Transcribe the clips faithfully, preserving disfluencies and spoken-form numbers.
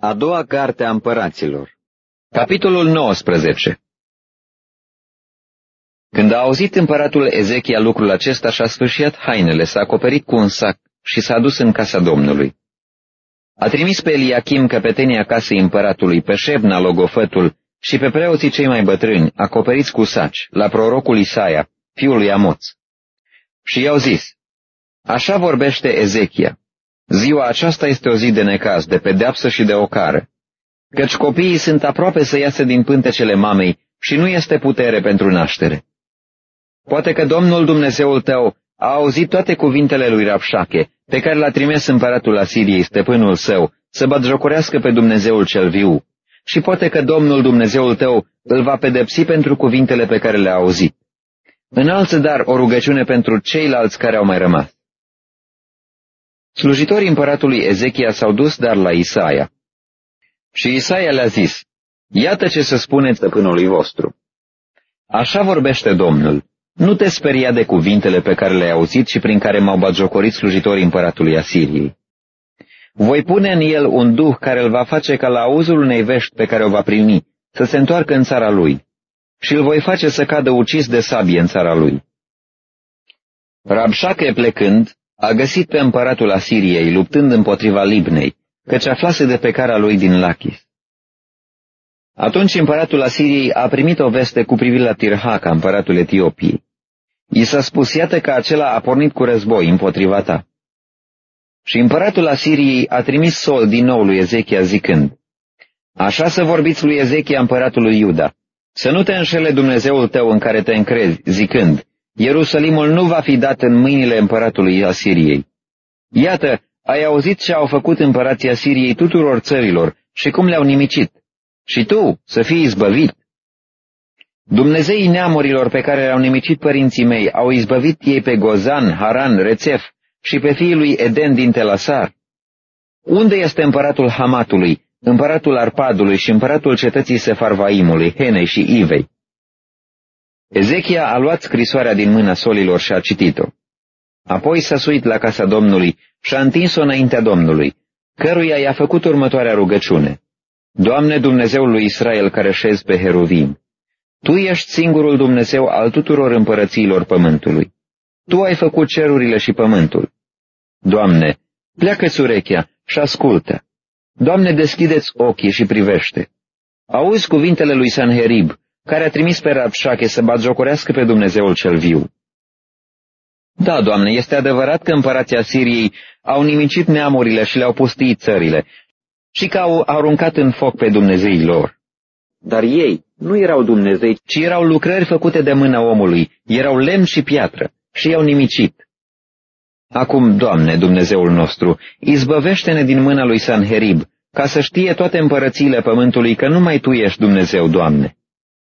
A doua carte a împăraților. Capitolul nouăsprezece. Când a auzit împăratul Ezechia lucrul acesta, și-a sfârșit hainele, s-a acoperit cu un sac și s-a dus în casa Domnului. A trimis pe Eliachim, căpetenia casei împăratului, pe Șebna, logofătul, și pe preoții cei mai bătrâni, acoperiți cu saci, la prorocul Isaia, fiul lui Amoț. Și i-au zis: Așa vorbește Ezechia: Ziua aceasta este o zi de necaz, de pedeapsă și de ocară, căci copiii sunt aproape să iasă din pântecele mamei și nu este putere pentru naștere. Poate că Domnul Dumnezeul tău a auzit toate cuvintele lui Rabșache, pe care l-a trimis împăratul Asiriei, stăpânul său, să batjocorească pe Dumnezeul cel viu, și poate că Domnul Dumnezeul tău îl va pedepsi pentru cuvintele pe care le-a auzit. Înalță dar o rugăciune pentru ceilalți care au mai rămas. Slujitorii împăratului Ezechia s-au dus dar la Isaia. Și Isaia le-a zis: Iată ce să spuneți stăpânului vostru. Așa vorbește Domnul: Nu te speria de cuvintele pe care le-ai auzit și prin care m-au batjocorit slujitorii împăratului Asiriei. Voi pune în el un duh care îl va face ca la auzul unei vești pe care o va primi să se întoarcă în țara lui, și îl voi face să cadă ucis de sabie în țara lui. Rabșache, plecând, a găsit pe împăratul Asiriei luptând împotriva Libnei, căci aflase de pe cara lui din Lachis. Atunci împăratul Asiriei a primit o veste cu privire la Tirhaka, împăratul Etiopiei. I s-a spus: Iată că acela a pornit cu război împotriva ta. Și împăratul Asiriei a trimis sol din nou lui Ezechia zicând: Așa să vorbiți lui Ezechia, împăratul lui Iuda: Să nu te înșele Dumnezeul tău în care te încrezi, zicând: Ierusalimul nu va fi dat în mâinile împăratului Asiriei. Iată, ai auzit ce au făcut împărații Asiriei tuturor țărilor și cum le-au nimicit. Și tu să fii izbăvit. Dumnezeii neamurilor pe care le-au nimicit părinții mei au izbăvit ei pe Gozan, Haran, Rețef și pe fiii lui Eden din Telasar. Unde este împăratul Hamatului, împăratul Arpadului și împăratul cetății Sefarvaimului, Henei și Ivei? Ezechia a luat scrisoarea din mâna solilor și a citit-o. Apoi s-a suit la casa Domnului și a întins-o înaintea Domnului, căruia i-a făcut următoarea rugăciune: Doamne, Dumnezeul lui Israel, care șezi pe heruvim, Tu ești singurul Dumnezeu al tuturor împărățiilor pământului. Tu ai făcut cerurile și pământul. Doamne, pleacă-ți urechea și ascultă. Doamne, deschide-ți ochii și privește. Auzi cuvintele lui Sanherib, care a trimis pe Rabșache să batjocorească pe Dumnezeul cel viu. Da, Doamne, este adevărat că împărații Asiriei au nimicit neamurile și le-au pustiit țările, și că au aruncat în foc pe dumnezeii lor. Dar ei nu erau dumnezei, ci erau lucrări făcute de mâna omului, erau lemn și piatră, și i-au nimicit. Acum, Doamne, Dumnezeul nostru, izbăvește-ne din mâna lui Sanherib, ca să știe toate împărățiile pământului că numai Tu ești Dumnezeu, Doamne.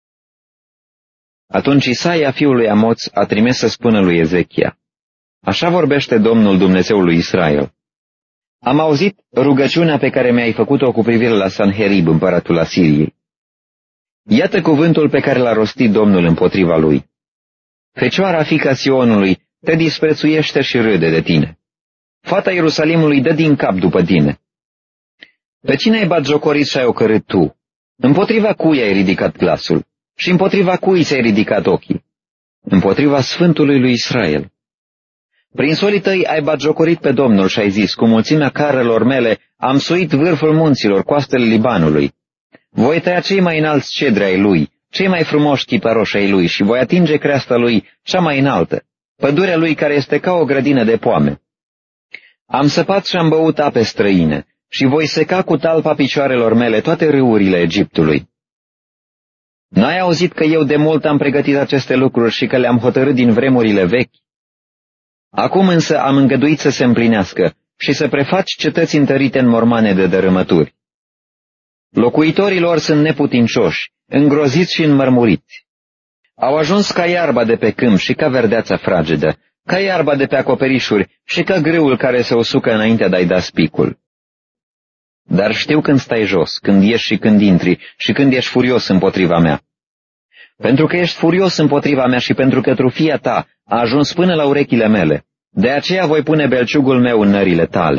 Atunci Isaia, fiul lui Amoț, a trimis să spună lui Ezechia: Așa vorbește Domnul Dumnezeul lui Israel: Am auzit rugăciunea pe care mi-ai făcut-o cu privire la Sanherib, împăratul Asiriei. Iată cuvântul pe care l-a rostit Domnul împotriva lui. Fecioara fiica Sionului te disprețuiește și râde de tine. Fata Ierusalimului dă din cap după tine. Pe cine ai batjocorit și ai ocărât tu? Împotriva cui ai ridicat glasul? Și împotriva cui ți-ai ridicat ochii? Împotriva Sfântului lui Israel. Prin solii tăi ai batjocorit pe Domnul și ai zis: Cu mulțimea carelor mele am suit vârful munților, coastele Libanului. Voi tăia cei mai înalți cedri ai lui, cei mai frumoși chiparoși ai lui, și voi atinge creasta lui cea mai înaltă, pădurea lui care este ca o grădină de poame. Am săpat și am băut ape străine și voi seca cu talpa picioarelor mele toate râurile Egiptului. N-ai auzit că eu de mult am pregătit aceste lucruri și că le-am hotărât din vremurile vechi? Acum însă am îngăduit să se împlinească și să prefaci cetăți întărite în mormane de dărâmături. Locuitorii lor sunt neputincioși, îngroziți și înmărmuriți. Au ajuns ca iarba de pe câmp și ca verdeața fragedă, ca iarba de pe acoperișuri și ca grâul care se usucă înainte de a-i da spicul. Dar știu când stai jos, când ieși și când intri și când ești furios împotriva mea. Pentru că ești furios împotriva mea și pentru că trufia ta a ajuns până la urechile mele, de aceea voi pune belciugul meu în nările tale.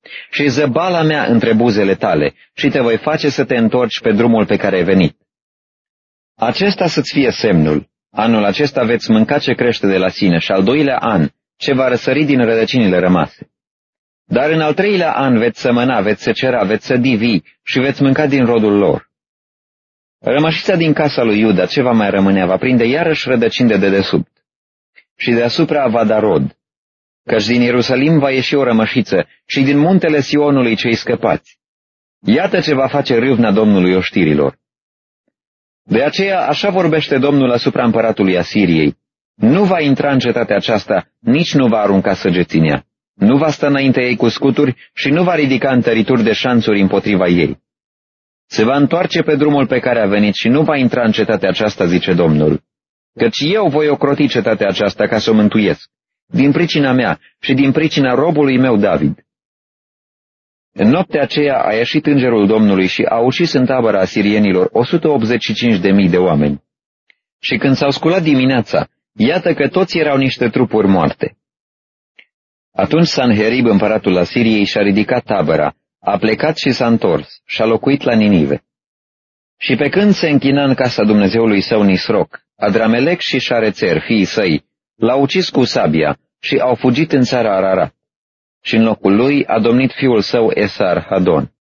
și zăbala mea între buzele tale și te voi face să te întorci pe drumul pe care ai venit. Acesta să-ți fie semnul. Anul acesta veți mânca ce crește de la sine și al doilea an ce va răsări din rădăcinile rămase. Dar în al treilea an veți sămăna, veți secera, veți sădi vii și veți mânca din rodul lor. Rămășița din casa lui Iuda, ce va mai rămânea, va prinde iarăși rădăcini de dedesubt și deasupra va da rod, căci din Ierusalim va ieși o rămășiță și din muntele Sionului cei scăpați. Iată ce va face râvna Domnului oștirilor. De aceea așa vorbește Domnul asupra împăratului Asiriei. Nu va intra în cetatea aceasta, nici nu va arunca săgeți în ea. Nu va sta înainte ei cu scuturi și nu va ridica întărituri de șanțuri împotriva ei. Se va întoarce pe drumul pe care a venit și nu va intra în cetatea aceasta, zice Domnul. Căci eu voi ocroti cetatea aceasta ca să o mântuiesc, din pricina mea și din pricina robului meu David. În noaptea aceea a ieșit îngerul Domnului și a ucis în tabăra asirienilor o sută optzeci și cinci de mii de oameni. Și când s-au sculat dimineața, iată că toți erau niște trupuri moarte. Atunci Sanherib, împăratul Asiriei, și-a ridicat tabăra, a plecat și s-a întors și a locuit la Ninive. Și pe când se închina în casa Dumnezeului său Nisroc, Adramelec și Șarețer, fiii săi, l-au ucis cu sabia și au fugit în țara Ararat. Și în locul lui a domnit fiul său Esar Hadon.